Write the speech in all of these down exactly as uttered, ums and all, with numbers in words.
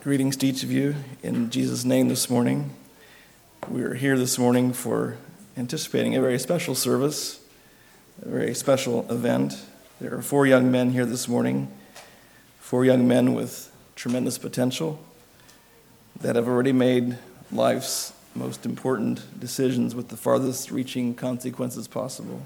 Greetings to each of you in Jesus' name this morning. We are here this morning for anticipating a very special service, a very special event. There are four young men here this morning, four young men with tremendous potential that have already made life's most important decisions with the farthest reaching consequences possible.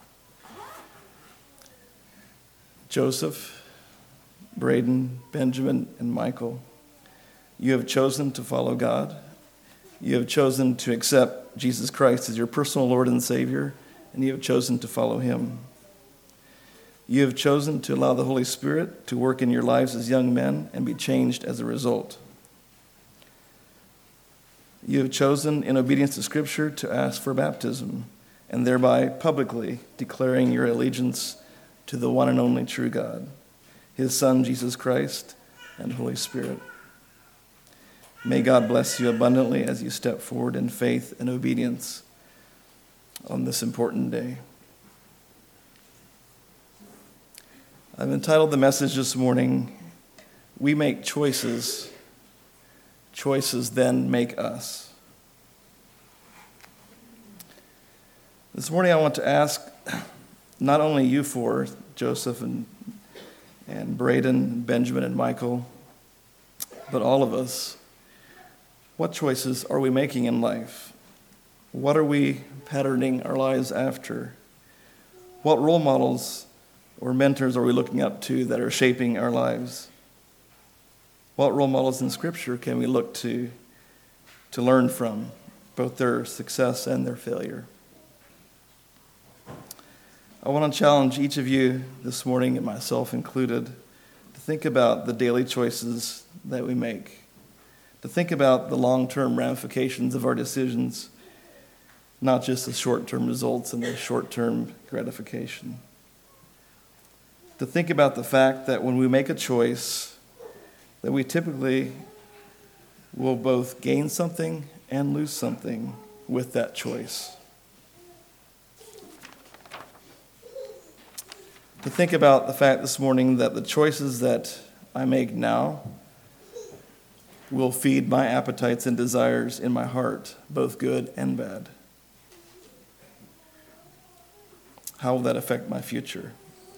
Joseph, Braden, Benjamin, and Michael, you have chosen to follow God. You have chosen to accept Jesus Christ as your personal Lord and Savior, and you have chosen to follow him. You have chosen to allow the Holy Spirit to work in your lives as young men and be changed as a result. You have chosen, in obedience to Scripture, to ask for baptism, and thereby publicly declaring your allegiance to the one and only true God, his Son, Jesus Christ, and Holy Spirit. May God bless you abundantly as you step forward in faith and obedience on this important day. I've entitled the message this morning, We Make Choices, Choices Then Make Us. This morning I want to ask not only you four, Joseph and, and Braden, Benjamin and Michael, but all of us, what choices are we making in life? What are we patterning our lives after? What role models or mentors are we looking up to that are shaping our lives? What role models in Scripture can we look to to learn from, both their success and their failure? I want to challenge each of you this morning, and myself included, to think about the daily choices that we make, to think about the long-term ramifications of our decisions, not just the short-term results and the short-term gratification. To think about the fact that when we make a choice, that we typically will both gain something and lose something with that choice. To think about the fact this morning that the choices that I make now will feed my appetites and desires in my heart, both good and bad. How will that affect my future?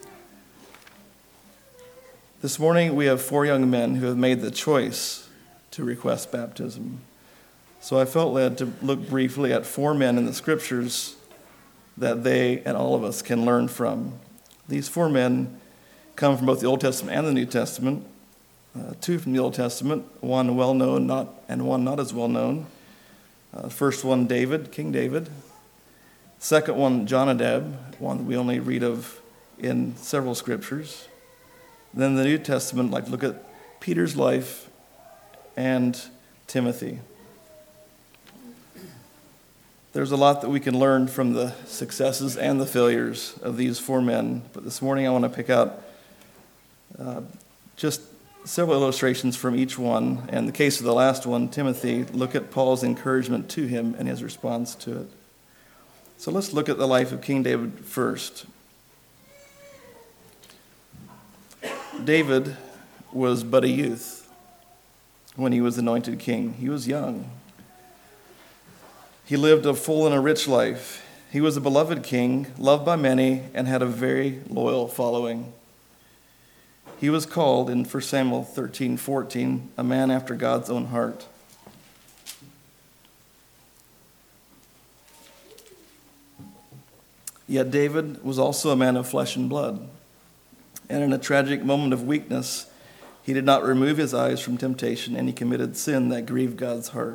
This morning we have four young men who have made the choice to request baptism. So I felt led to look briefly at four men in the Scriptures that they and all of us can learn from. These four men come from both the Old Testament and the New Testament. Uh, two from the Old Testament, one well-known not, and one not as well-known. Uh, first one, David, King David. Second one, Jonadab, one that we only read of in several scriptures. Then the New Testament, like look at Peter's life and Timothy. There's a lot that we can learn from the successes and the failures of these four men, but this morning I want to pick out uh, just several illustrations from each one. And in the case of the last one, Timothy, look at Paul's encouragement to him and his response to it. So let's look at the life of King David first. David was but a youth when he was anointed king. He was young. He lived a full and a rich life. He was a beloved king, loved by many, and had a very loyal following. He was called in First Samuel thirteen fourteen, a man after God's own heart. Yet David was also a man of flesh and blood. And in a tragic moment of weakness, he did not remove his eyes from temptation, and he committed sin that grieved God's heart.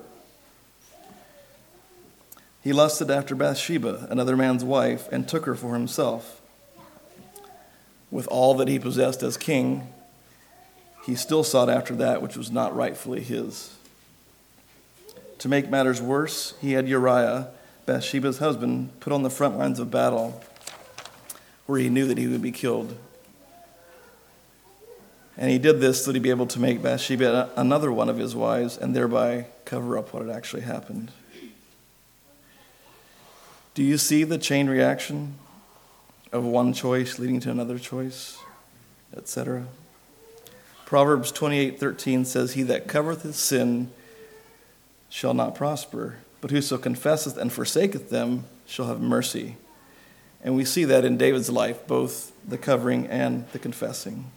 He lusted after Bathsheba, another man's wife, and took her for himself. With all that he possessed as king, he still sought after that which was not rightfully his. To make matters worse, he had Uriah, Bathsheba's husband, put on the front lines of battle where he knew that he would be killed. And he did this so that he'd be able to make Bathsheba another one of his wives and thereby cover up what had actually happened. Do you see the chain reaction of one choice leading to another choice, et cetera? Proverbs twenty-eight thirteen says, "He that covereth his sin shall not prosper, but whoso confesseth and forsaketh them shall have mercy." And we see that in David's life, both the covering and the confessing,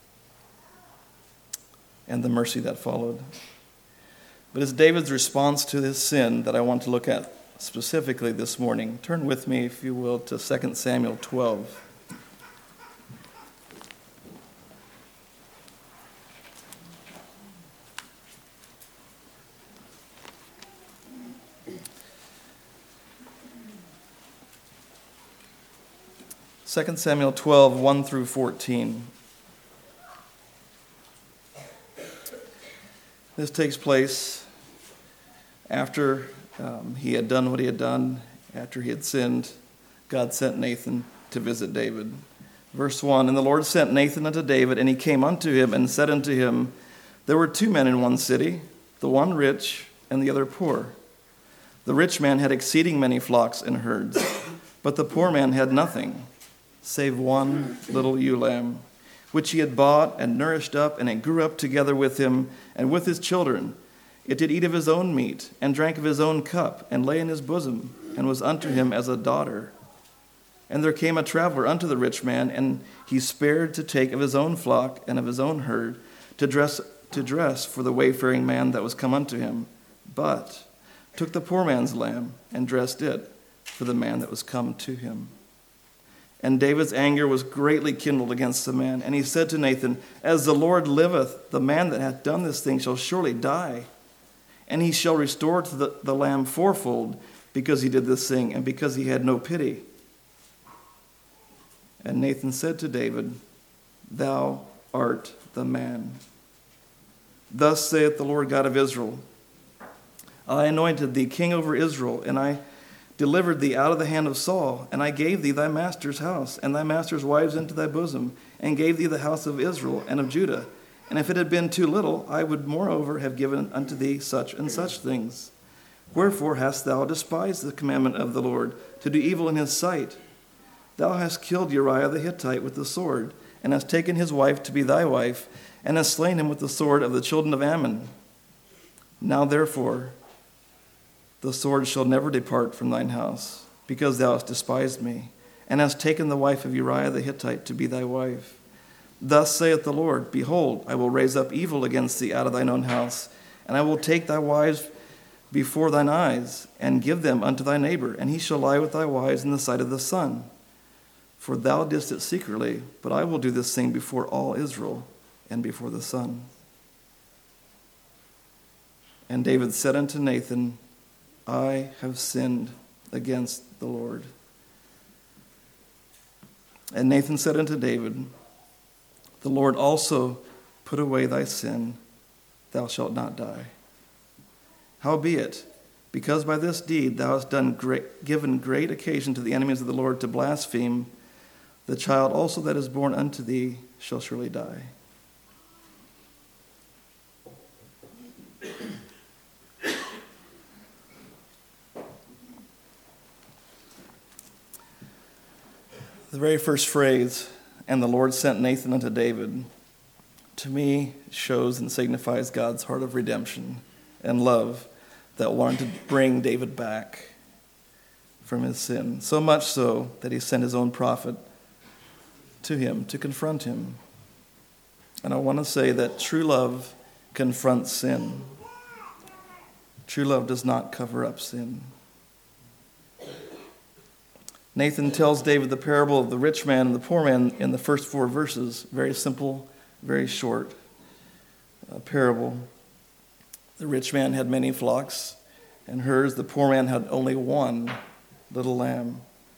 and the mercy that followed. But it's David's response to his sin that I want to look at specifically this morning. Turn with me, if you will, to Second Samuel twelve. Second Samuel twelve, one through fourteen. This takes place after um, he had done what he had done, after he had sinned. God sent Nathan to visit David. Verse one, "And the Lord sent Nathan unto David, and he came unto him and said unto him, There were two men in one city, the one rich and the other poor. The rich man had exceeding many flocks and herds, but the poor man had nothing, save one little ewe lamb, which he had bought and nourished up, and it grew up together with him and with his children. It did eat of his own meat, and drank of his own cup, and lay in his bosom, and was unto him as a daughter. And there came a traveler unto the rich man, and he spared to take of his own flock and of his own herd, to dress to dress for the wayfaring man that was come unto him, but took the poor man's lamb, and dressed it for the man that was come to him. And David's anger was greatly kindled against the man. And he said to Nathan, As the Lord liveth, the man that hath done this thing shall surely die. And he shall restore to the, the lamb fourfold, because he did this thing, and because he had no pity. And Nathan said to David, Thou art the man. Thus saith the Lord God of Israel, I anointed thee king over Israel, and I delivered thee out of the hand of Saul, and I gave thee thy master's house, and thy master's wives into thy bosom, and gave thee the house of Israel and of Judah. And if it had been too little, I would moreover have given unto thee such and such things. Wherefore hast thou despised the commandment of the Lord, to do evil in his sight? Thou hast killed Uriah the Hittite with the sword, and hast taken his wife to be thy wife, and hast slain him with the sword of the children of Ammon. Now therefore, the sword shall never depart from thine house, because thou hast despised me, and hast taken the wife of Uriah the Hittite to be thy wife. Thus saith the Lord, Behold, I will raise up evil against thee out of thine own house, and I will take thy wives before thine eyes, and give them unto thy neighbor, and he shall lie with thy wives in the sight of the sun. For thou didst it secretly, but I will do this thing before all Israel, and before the sun. And David said unto Nathan, I have sinned against the Lord. And Nathan said unto David, The Lord also put away thy sin, thou shalt not die. Howbeit, because by this deed thou hast done great, given great occasion to the enemies of the Lord to blaspheme, the child also that is born unto thee shall surely die. The very first phrase, and the Lord sent Nathan unto David, to me shows and signifies God's heart of redemption and love that wanted to bring David back from his sin. So much so that he sent his own prophet to him to confront him. And I want to say that true love confronts sin. True love does not cover up sin. Nathan tells David the parable of the rich man and the poor man in the first four verses. Very simple, very short uh, parable. The rich man had many flocks and herds. The poor man had only one little lamb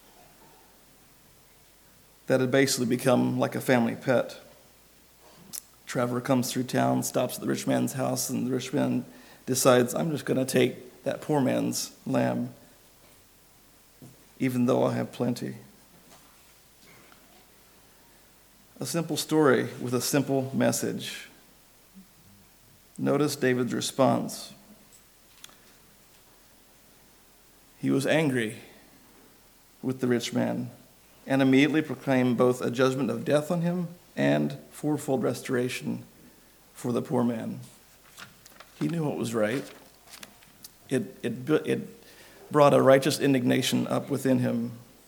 that had basically become like a family pet. Traveler comes through town, stops at the rich man's house, and the rich man decides, I'm just going to take that poor man's lamb, even though I have plenty. A simple story with a simple message. Notice David's response. He was angry with the rich man and immediately proclaimed both a judgment of death on him and fourfold restoration for the poor man. He knew what was right. It, it, it brought a righteous indignation up within him.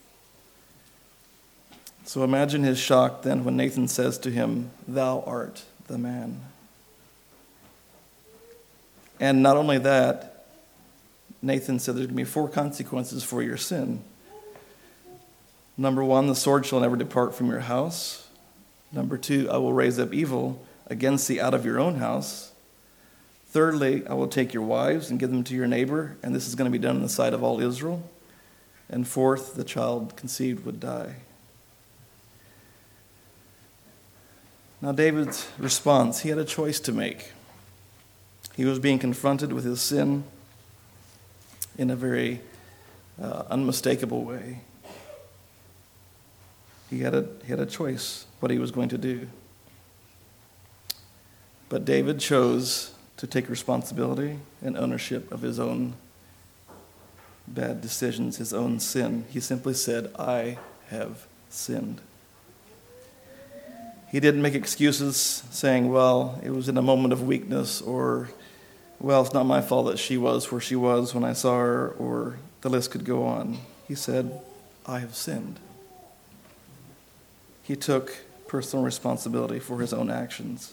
So imagine his shock then when Nathan says to him, "Thou art the man." And not only that, Nathan said there's going to be four consequences for your sin. Number one, the sword shall never depart from your house. Number two, I will raise up evil against thee out of your own house. Thirdly, I will take your wives and give them to your neighbor, and this is going to be done in the sight of all Israel. And fourth, the child conceived would die. Now David's response, he had a choice to make. He was being confronted with his sin in a very uh, unmistakable way. He had a he had a choice what he was going to do. But David chose to take responsibility and ownership of his own bad decisions, his own sin. He simply said, "I have sinned." He didn't make excuses saying, "Well, it was in a moment of weakness," or, "Well, it's not my fault that she was where she was when I saw her," or the list could go on. He said, "I have sinned." He took personal responsibility for his own actions.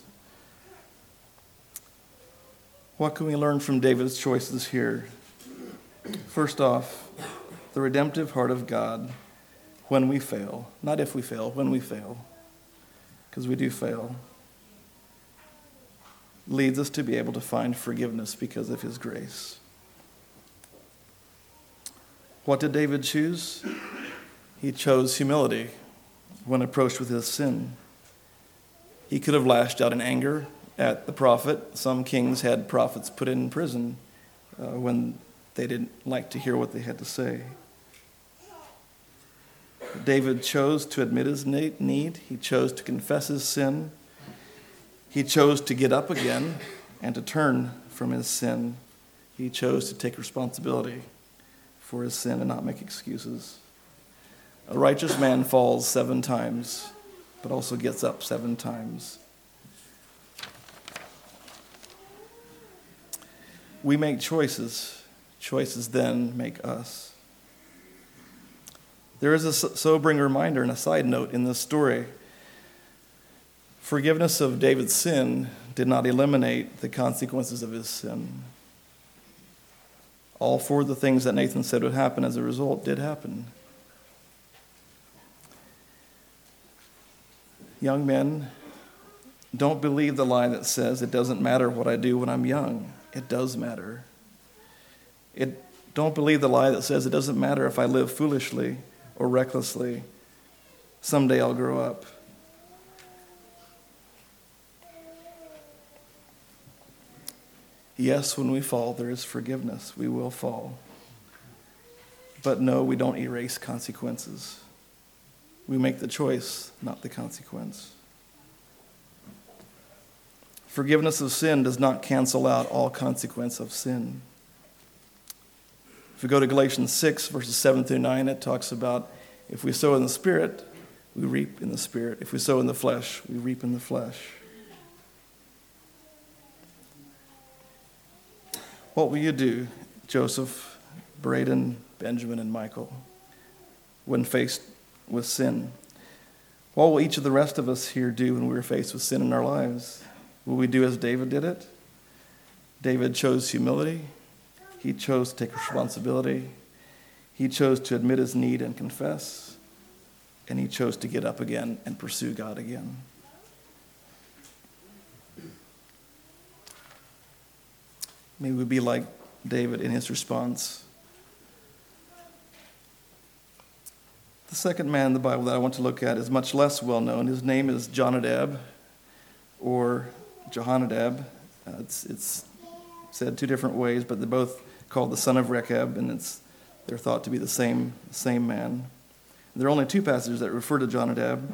What can we learn from David's choices here? First off, the redemptive heart of God when we fail, not if we fail, when we fail, because we do fail, leads us to be able to find forgiveness because of his grace. What did David choose? He chose humility when approached with his sin. He could have lashed out in anger at the prophet. Some kings had prophets put in prison uh, when they didn't like to hear what they had to say. David chose to admit his need. He chose to confess his sin. He chose to get up again and to turn from his sin. He chose to take responsibility for his sin and not make excuses. A righteous man falls seven times, but also gets up seven times. We make choices. Choices then make us. There is a sobering reminder and a side note in this story. Forgiveness of David's sin did not eliminate the consequences of his sin. All four of the things that Nathan said would happen as a result did happen. Young men, don't believe the lie that says it doesn't matter what I do when I'm young. It does matter. It, don't believe the lie that says it doesn't matter if I live foolishly or recklessly. Someday I'll grow up. Yes, when we fall, there is forgiveness. We will fall. But no, we don't erase consequences. We make the choice, not the consequence. Forgiveness of sin does not cancel out all consequence of sin. If we go to Galatians six, verses seven through nine, it talks about if we sow in the Spirit, we reap in the Spirit. If we sow in the flesh, we reap in the flesh. What will you do, Joseph, Braden, Benjamin, and Michael, when faced with sin? What will each of the rest of us here do when we are faced with sin in our lives? Will we do as David did it? David chose humility. He chose to take responsibility. He chose to admit his need and confess. And he chose to get up again and pursue God again. May we be like David in his response. The second man in the Bible that I want to look at is much less well known. His name is Jonadab, or Jehonadab. Uh, it's, it's said two different ways, but they're both called the son of Rechab, and it's they're thought to be the same same man. There are only two passages that refer to Jonadab,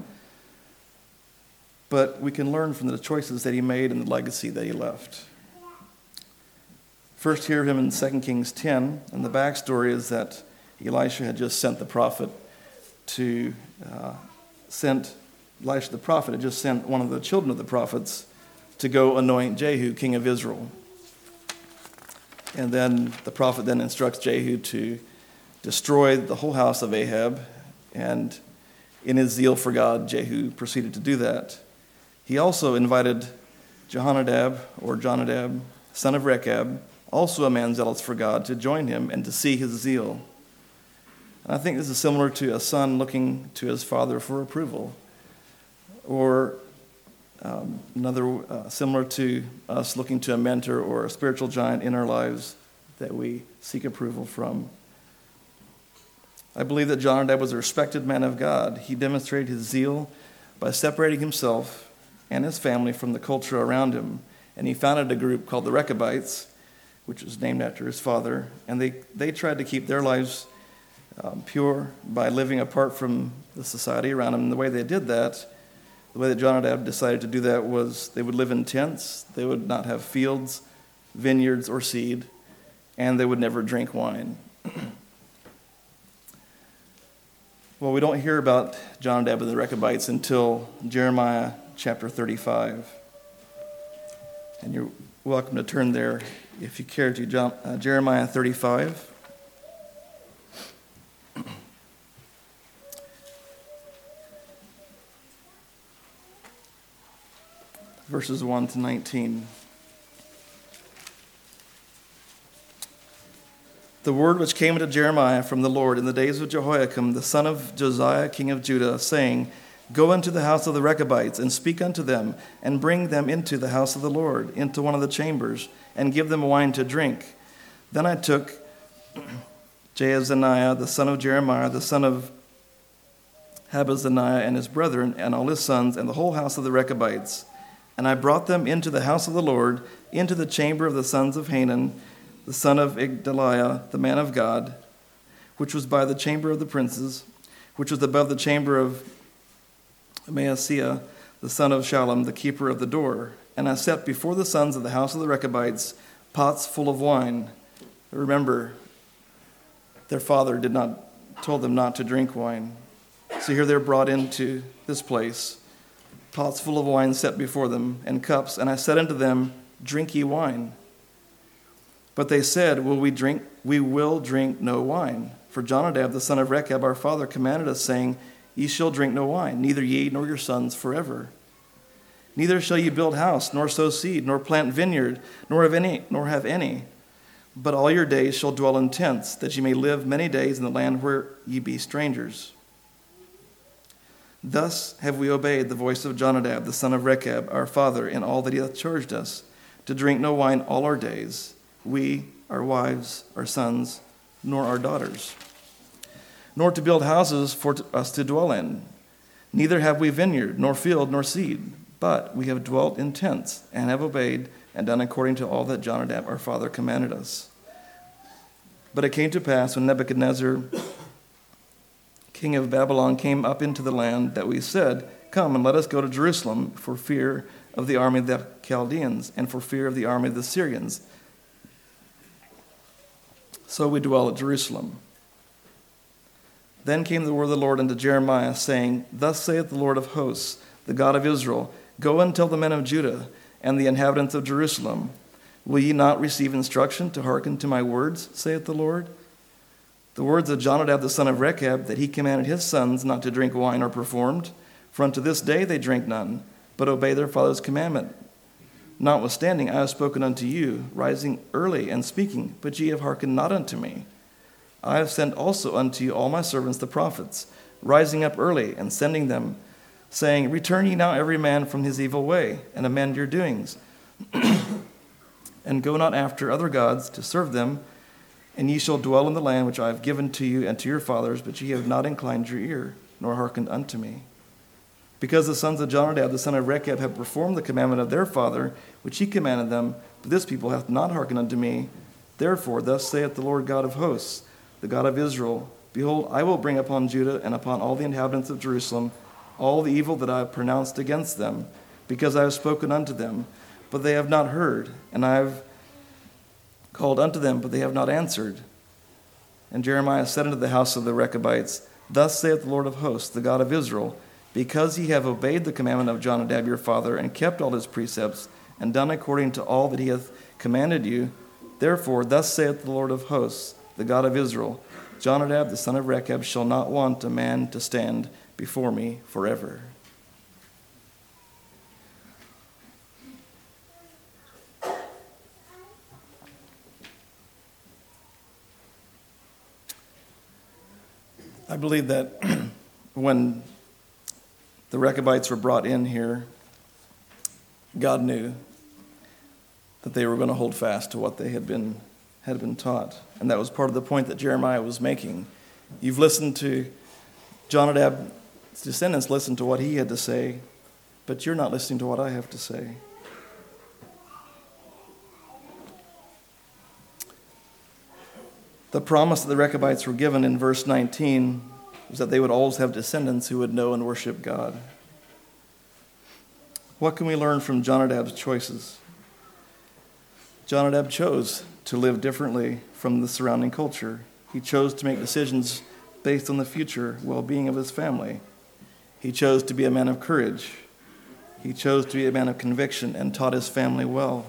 but we can learn from the choices that he made and the legacy that he left. First, hear him in Second Kings ten, and the backstory is that Elisha had just sent the prophet to uh, sent Elisha the prophet had just sent one of the children of the prophets to go anoint Jehu, king of Israel. And then the prophet then instructs Jehu to destroy the whole house of Ahab, and in his zeal for God, Jehu proceeded to do that. He also invited Jehonadab, or Jonadab, son of Rechab, also a man zealous for God, to join him and to see his zeal. And I think this is similar to a son looking to his father for approval, or um, another uh, similar to us looking to a mentor or a spiritual giant in our lives that we seek approval from. I believe that Jonadab was a respected man of God. He demonstrated his zeal by separating himself and his family from the culture around him, and he founded a group called the Rechabites, which was named after his father, and they, they tried to keep their lives um, pure by living apart from the society around them. And the way they did that, the way that Jonadab decided to do that, was they would live in tents, they would not have fields, vineyards, or seed, and they would never drink wine. Well, we don't hear about Jonadab and the Rechabites until Jeremiah chapter thirty-five. And you're welcome to turn there if you care to. John, uh, Jeremiah thirty-five. Verses one to nineteen. The word which came unto Jeremiah from the Lord in the days of Jehoiakim, the son of Josiah, king of Judah, saying, Go into the house of the Rechabites, and speak unto them, and bring them into the house of the Lord, into one of the chambers, and give them wine to drink. Then I took Jaazaniah, the son of Jeremiah, the son of Habazaniah, and his brethren, and all his sons, and the whole house of the Rechabites. And I brought them into the house of the Lord, into the chamber of the sons of Hanan, the son of Igdaliah, the man of God, which was by the chamber of the princes, which was above the chamber of Maaseiah, the son of Shallum, the keeper of the door. And I set before the sons of the house of the Rechabites pots full of wine. Remember, their father did not told them not to drink wine. So here they're brought into this place, pots full of wine set before them, and cups. And I said unto them, Drink ye wine. But they said, Will we drink? We will drink no wine. For Jonadab, the son of Rechab, our father, commanded us, saying, Ye shall drink no wine, neither ye nor your sons forever. Neither shall ye build house, nor sow seed, nor plant vineyard, nor have any, nor have any. But all your days shall dwell in tents, that ye may live many days in the land where ye be strangers. Thus have we obeyed the voice of Jonadab, the son of Rechab, our father, in all that he hath charged us, to drink no wine all our days, we, our wives, our sons, nor our daughters, nor to build houses for us to dwell in. Neither have we vineyard, nor field, nor seed, but we have dwelt in tents, and have obeyed and done according to all that Jonadab our father commanded us. But it came to pass, when Nebuchadnezzar, king of Babylon, came up into the land, that we said, Come, and let us go to Jerusalem, for fear of the army of the Chaldeans, and for fear of the army of the Syrians. So we dwell at Jerusalem. Then came the word of the Lord unto Jeremiah, saying, Thus saith the Lord of hosts, the God of Israel, Go and tell the men of Judah and the inhabitants of Jerusalem, Will ye not receive instruction to hearken to my words, saith the Lord? The words of Jonadab the son of Rechab, that he commanded his sons not to drink wine, are performed. For unto this day they drink none, but obey their father's commandment. Notwithstanding, I have spoken unto you, rising early and speaking, but ye have hearkened not unto me. I have sent also unto you all my servants the prophets, rising up early and sending them, saying, Return ye now every man from his evil way, and amend your doings, and go not after other gods to serve them, and ye shall dwell in the land which I have given to you and to your fathers, but ye have not inclined your ear, nor hearkened unto me. Because the sons of Jonadab, the son of Rechab, have performed the commandment of their father, which he commanded them, but this people hath not hearkened unto me. Therefore, thus saith the Lord God of hosts, the God of Israel, Behold, I will bring upon Judah and upon all the inhabitants of Jerusalem all the evil that I have pronounced against them, because I have spoken unto them, but they have not heard, and I have called unto them, but they have not answered. And Jeremiah said unto the house of the Rechabites, Thus saith the Lord of hosts, the God of Israel, Because ye have obeyed the commandment of Jonadab your father, and kept all his precepts, and done according to all that he hath commanded you. Therefore, thus saith the Lord of hosts, the God of Israel, Jonadab the son of Rechab shall not want a man to stand before me forever. I believe that when the Rechabites were brought in here, God knew that they were going to hold fast to what they had been had been taught. And that was part of the point that Jeremiah was making. You've listened to Jonadab's descendants, listen to what he had to say, but you're not listening to what I have to say. The promise that the Rechabites were given in verse nineteen was that they would always have descendants who would know and worship God. What can we learn from Jonadab's choices? Jonadab chose to live differently from the surrounding culture. He chose to make decisions based on the future well-being of his family. He chose to be a man of courage. He chose to be a man of conviction and taught his family well.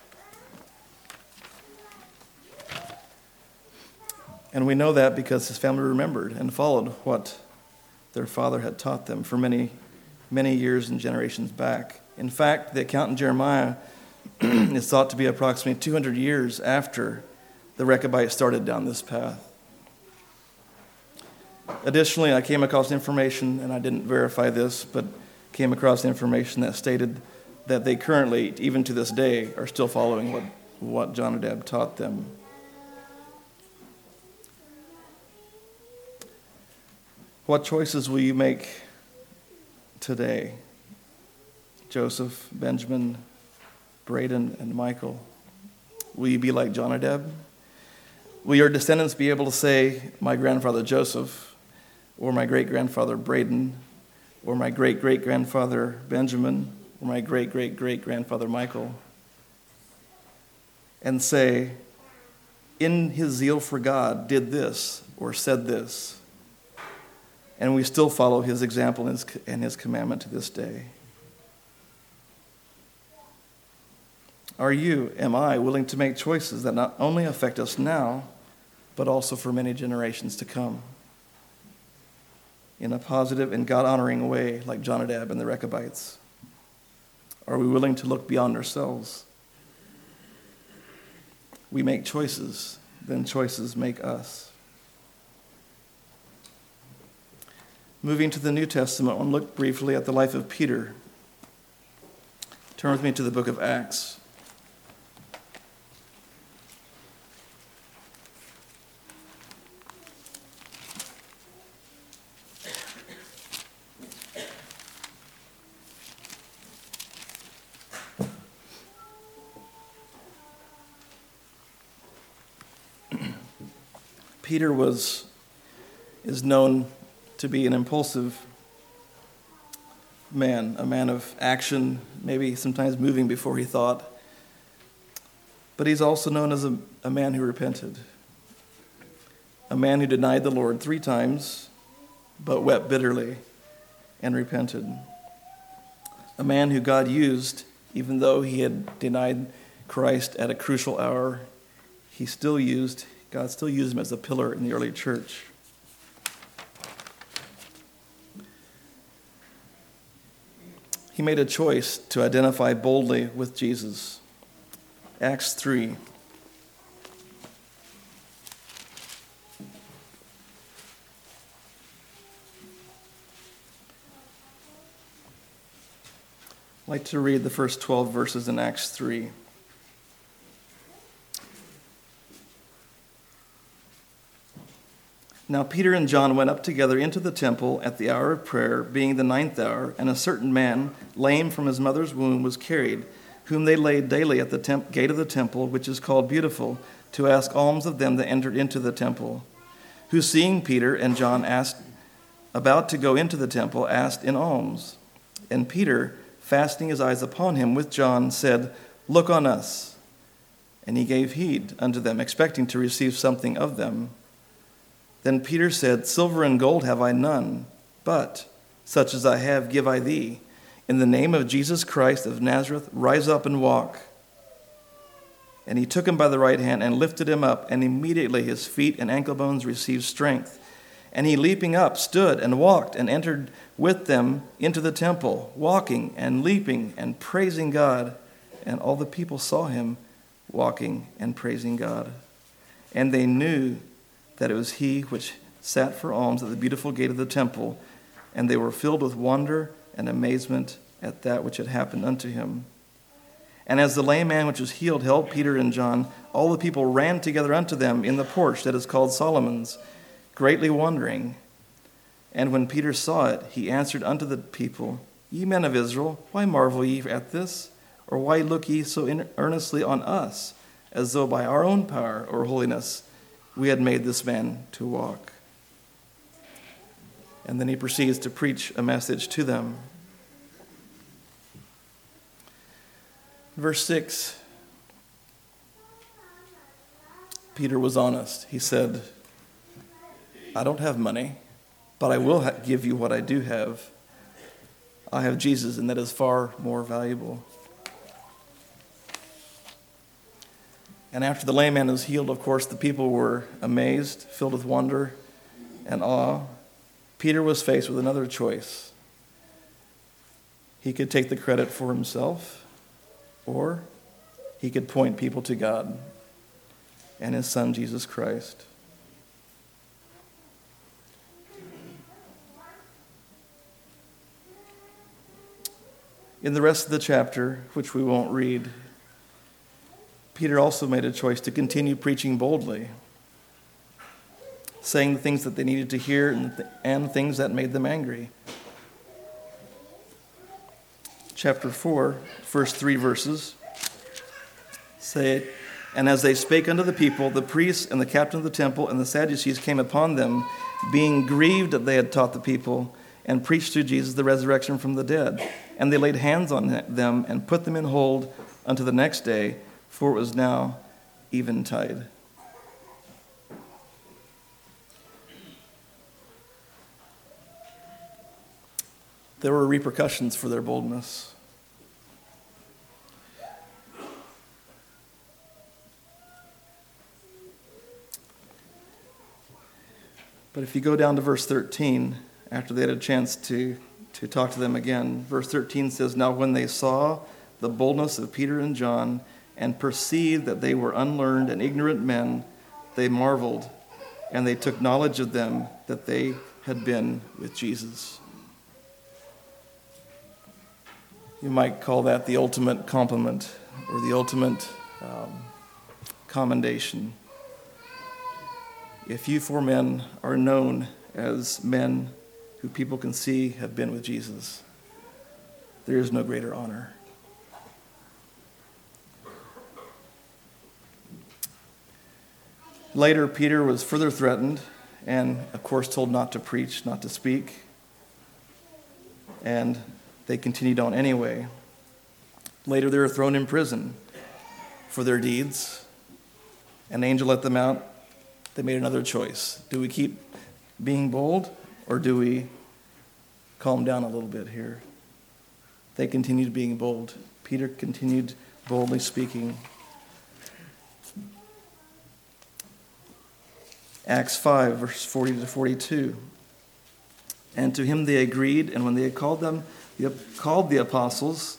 And we know that because his family remembered and followed what their father had taught them for many, many years and generations back. In fact, the account in Jeremiah is thought to be approximately two hundred years after the Rechabites started down this path. Additionally, I came across information, and I didn't verify this, but came across information that stated that they currently, even to this day, are still following what, what Jonadab taught them. What choices will you make today? Joseph, Benjamin, Braden, and Michael. Will you be like Jonadab? Will your descendants be able to say, my grandfather Joseph, or my great-grandfather Braden, or my great-great-grandfather Benjamin, or my great-great-great-grandfather Michael, and say, in his zeal for God, did this or said this, and we still follow his example and his, and his commandment to this day? Are you, am I, willing to make choices that not only affect us now, but also for many generations to come in a positive and God-honoring way like Jonadab and the Rechabites? Are we willing to look beyond ourselves? We make choices, then choices make us. Moving to the New Testament, we'll look briefly at the life of Peter. Turn with me to the book of Acts. Peter was is known to be an impulsive man, a man of action, maybe sometimes moving before he thought. But he's also known as a, a man who repented, a man who denied the Lord three times, but wept bitterly and repented. A man who God used, even though he had denied Christ at a crucial hour, he still used, God still used him as a pillar in the early church. He made a choice to identify boldly with Jesus. Acts three. I'd like to read the first twelve verses in Acts three. Now Peter and John went up together into the temple at the hour of prayer, being the ninth hour, and a certain man, lame from his mother's womb, was carried, whom they laid daily at the temp- gate of the temple, which is called Beautiful, to ask alms of them that entered into the temple. Who, seeing Peter and John asked, about to go into the temple, asked in alms. And Peter, fastening his eyes upon him with John, said, Look on us. And he gave heed unto them, expecting to receive something of them. Then Peter said, Silver and gold have I none, but such as I have give I thee. In the name of Jesus Christ of Nazareth, rise up and walk. And he took him by the right hand and lifted him up, and immediately his feet and ankle bones received strength. And he, leaping up, stood and walked and entered with them into the temple, walking and leaping and praising God. And all the people saw him walking and praising God. And they knew that it was he which sat for alms at the beautiful gate of the temple, and they were filled with wonder and amazement at that which had happened unto him. And as the lame man which was healed held Peter and John, all the people ran together unto them in the porch that is called Solomon's, greatly wondering. And when Peter saw it, he answered unto the people, Ye men of Israel, why marvel ye at this? Or why look ye so earnestly on us, as though by our own power or holiness we had made this man to walk? And then he proceeds to preach a message to them. Verse six, Peter was honest. He said, I don't have money, but I will ha- give you what I do have. I have Jesus, and that is far more valuable. And after the lame man was healed, of course, the people were amazed, filled with wonder and awe. Peter was faced with another choice. He could take the credit for himself, or he could point people to God and his Son, Jesus Christ. In the rest of the chapter, which we won't read, Peter also made a choice to continue preaching boldly, saying the things that they needed to hear and, th- and things that made them angry. Chapter four, first three verses say, And as they spake unto the people, the priests and the captain of the temple and the Sadducees came upon them, being grieved that they had taught the people, and preached through Jesus the resurrection from the dead. And they laid hands on them and put them in hold unto the next day, for it was now eventide. There were repercussions for their boldness. But if you go down to verse thirteen, after they had a chance to, to talk to them again, verse thirteen says, Now when they saw the boldness of Peter and John, and perceived that they were unlearned and ignorant men, they marveled, and they took knowledge of them that they had been with Jesus. You might call that the ultimate compliment or the ultimate um, commendation. If you four men are known as men who people can see have been with Jesus, there is no greater honor. Later, Peter was further threatened and, of course, told not to preach, not to speak. And they continued on anyway. Later, they were thrown in prison for their deeds. An angel let them out. They made another choice. Do we keep being bold, or do we calm down a little bit here? They continued being bold. Peter continued boldly speaking. Acts five, verse forty to forty-two. And to him they agreed, and when they had called them, they called the apostles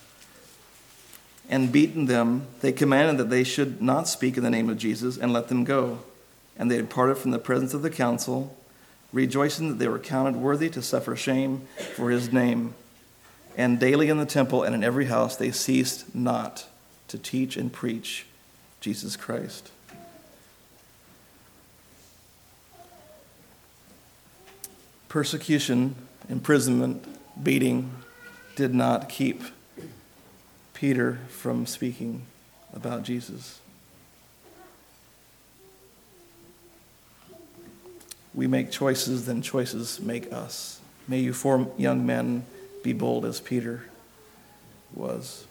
and beaten them, they commanded that they should not speak in the name of Jesus, and let them go. And they departed from the presence of the council, rejoicing that they were counted worthy to suffer shame for his name. And daily in the temple and in every house they ceased not to teach and preach Jesus Christ. Persecution, imprisonment, beating did not keep Peter from speaking about Jesus. We make choices, then choices make us. May you four young men be bold as Peter was.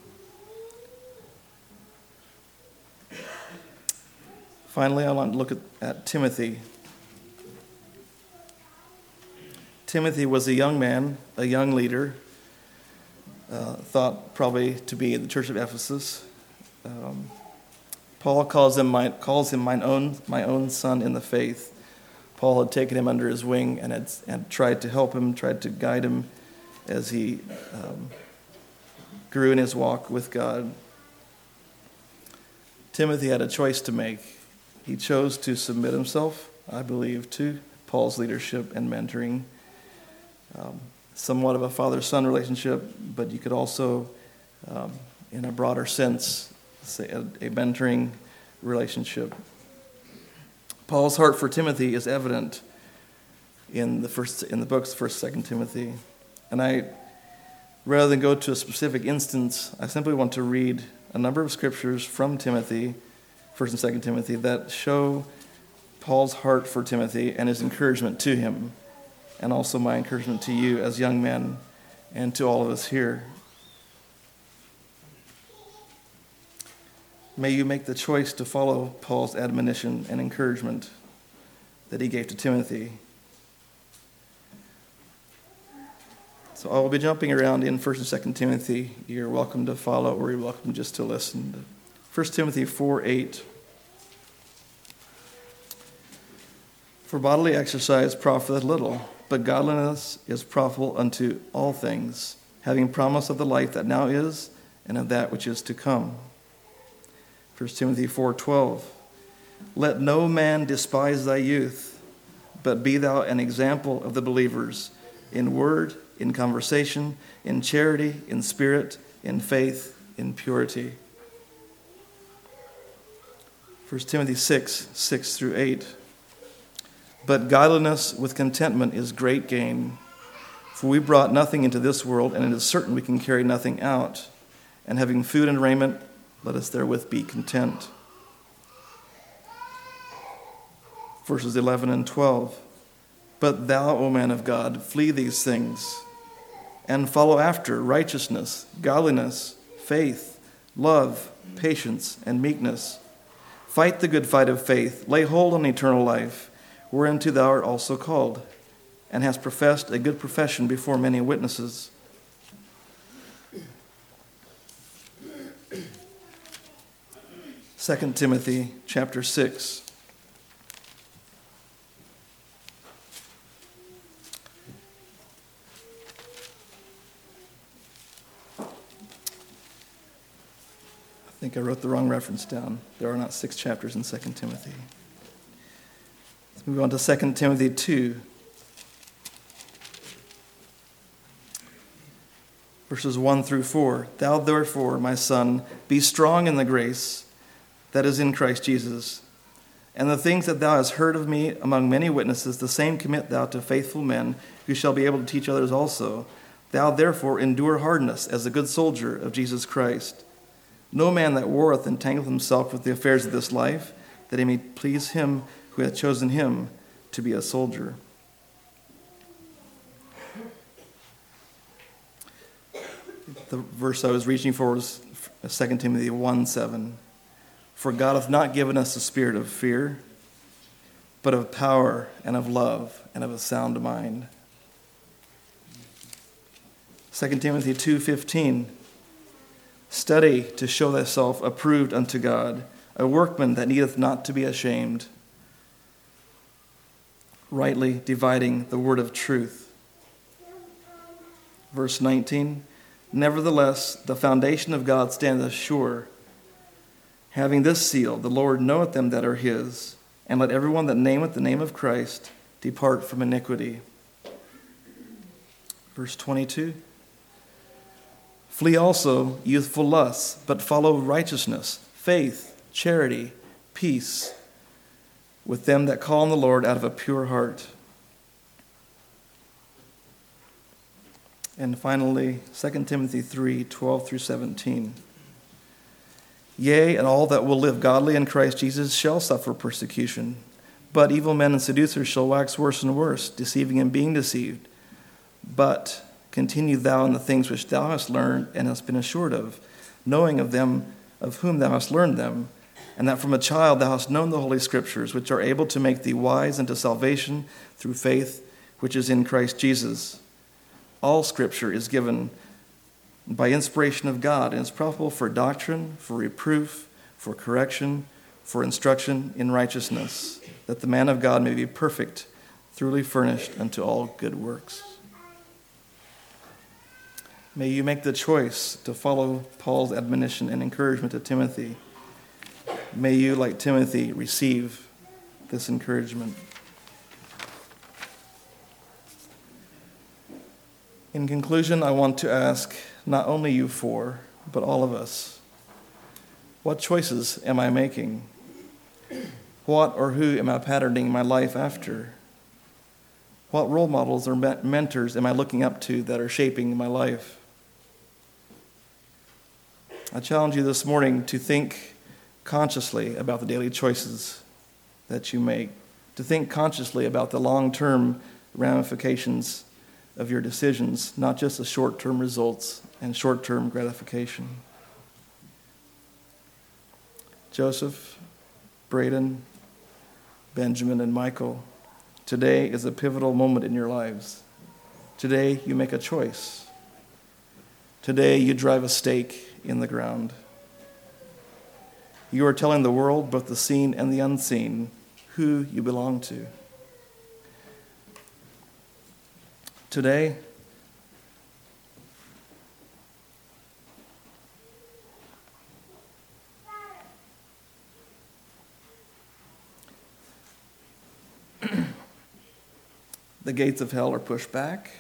Finally, I want to look at, at Timothy. Timothy was a young man, a young leader, uh, thought probably to be the church of Ephesus. Um, Paul calls him my, calls him mine own my own son in the faith. Paul had taken him under his wing and had, had tried to help him, tried to guide him as he um, grew in his walk with God. Timothy had a choice to make. He chose to submit himself, I believe, to Paul's leadership and mentoring. Um, somewhat of a father-son relationship, but you could also, um, in a broader sense, say a, a mentoring relationship. Paul's heart for Timothy is evident in the first in the books, First, Second Timothy, and I, rather than go to a specific instance, I simply want to read a number of scriptures from Timothy, First and Second Timothy, that show Paul's heart for Timothy and his encouragement to him, and also my encouragement to you as young men and to all of us here. May you make the choice to follow Paul's admonition and encouragement that he gave to Timothy. So I will be jumping around in First and Second Timothy. You're welcome to follow, or you're welcome just to listen. First Timothy four eight. For bodily exercise profiteth little, but godliness is profitable unto all things, having promise of the life that now is, and of that which is to come. First Timothy four twelve. Let no man despise thy youth, but be thou an example of the believers in word, in conversation, in charity, in spirit, in faith, in purity. First Timothy six six through eight. But godliness with contentment is great gain. For we brought nothing into this world, and it is certain we can carry nothing out. And having food and raiment, let us therewith be content. Verses eleven and twelve. But thou, O man of God, flee these things, and follow after righteousness, godliness, faith, love, patience, and meekness. Fight the good fight of faith, lay hold on eternal life, whereunto thou art also called, and hast professed a good profession before many witnesses. Second Timothy chapter six. I think I wrote the wrong reference down. There are not six chapters in Second Timothy. Let's move on to Second Timothy two. Verses one through four. Thou therefore, my son, be strong in the grace that is in Christ Jesus. And the things that thou hast heard of me among many witnesses, the same commit thou to faithful men, who shall be able to teach others also. Thou therefore endure hardness as a good soldier of Jesus Christ. No man that warreth entangleth himself with the affairs of this life, that he may please him who hath chosen him to be a soldier. The verse I was reaching for was Second Timothy one seven. For God hath not given us a spirit of fear, but of power and of love and of a sound mind. Second Timothy two fifteen. Study to show thyself approved unto God, a workman that needeth not to be ashamed, rightly dividing the word of truth. Verse nineteen. Nevertheless, the foundation of God standeth sure, having this seal, the Lord knoweth them that are his, and let everyone that nameth the name of Christ depart from iniquity. Verse twenty-two. Flee also youthful lusts, but follow righteousness, faith, charity, peace, with them that call on the Lord out of a pure heart. And finally, Second Timothy three twelve through seventeen. Yea, and all that will live godly in Christ Jesus shall suffer persecution. But evil men and seducers shall wax worse and worse, deceiving and being deceived. But continue thou in the things which thou hast learned and hast been assured of, knowing of them of whom thou hast learned them, and that from a child thou hast known the Holy Scriptures, which are able to make thee wise unto salvation through faith which is in Christ Jesus. All Scripture is given by inspiration of God, and is profitable for doctrine, for reproof, for correction, for instruction in righteousness, that the man of God may be perfect, thoroughly furnished unto all good works. May you make the choice to follow Paul's admonition and encouragement to Timothy. May you, like Timothy, receive this encouragement. In conclusion, I want to ask not only you four, but all of us, what choices am I making? What or who am I patterning my life after? What role models or mentors am I looking up to that are shaping my life? I challenge you this morning to think consciously about the daily choices that you make, to think consciously about the long-term ramifications of your decisions, not just the short-term results and short-term gratification. Joseph, Braden, Benjamin, and Michael, today is a pivotal moment in your lives. Today you make a choice. Today you drive a stake in the ground. You are telling the world, both the seen and the unseen, who you belong to. Today, the gates of hell are pushed back,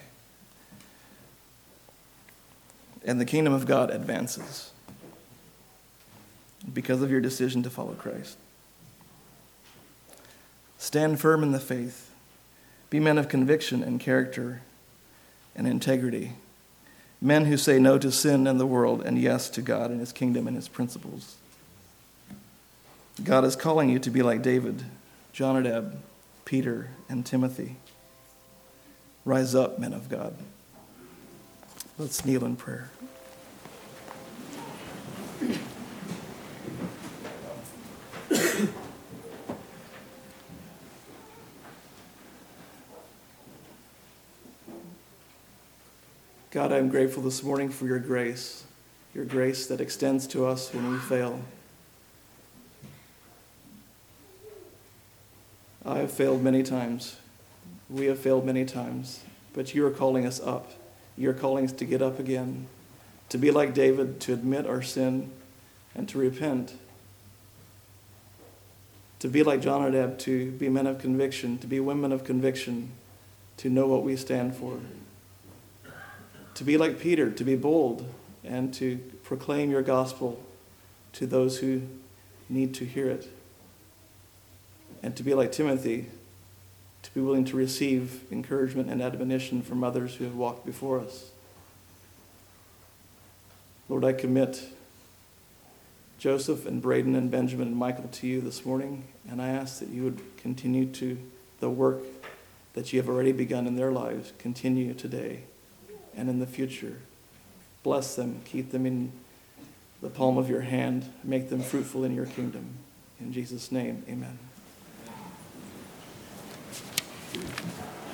and the kingdom of God advances because of your decision to follow Christ. Stand firm in the faith. Be men of conviction and character and integrity. Men who say no to sin and the world and yes to God and his kingdom and his principles. God is calling you to be like David, Jonadab, Peter, and Timothy. Rise up, men of God. Let's kneel in prayer. God, I'm grateful this morning for your grace, your grace that extends to us when we fail. I have failed many times. We have failed many times, but you are calling us up. You are calling us to get up again, to be like David, to admit our sin and to repent, to be like Jonadab, to be men of conviction, to be women of conviction, to know what we stand for. To be like Peter, to be bold and to proclaim your gospel to those who need to hear it. And to be like Timothy, to be willing to receive encouragement and admonition from others who have walked before us. Lord, I commit Joseph and Braden and Benjamin and Michael to you this morning, and I ask that you would continue to the work that you have already begun in their lives, continue today and in the future. Bless them, keep them in the palm of your hand, make them fruitful in your kingdom. In Jesus' name, amen.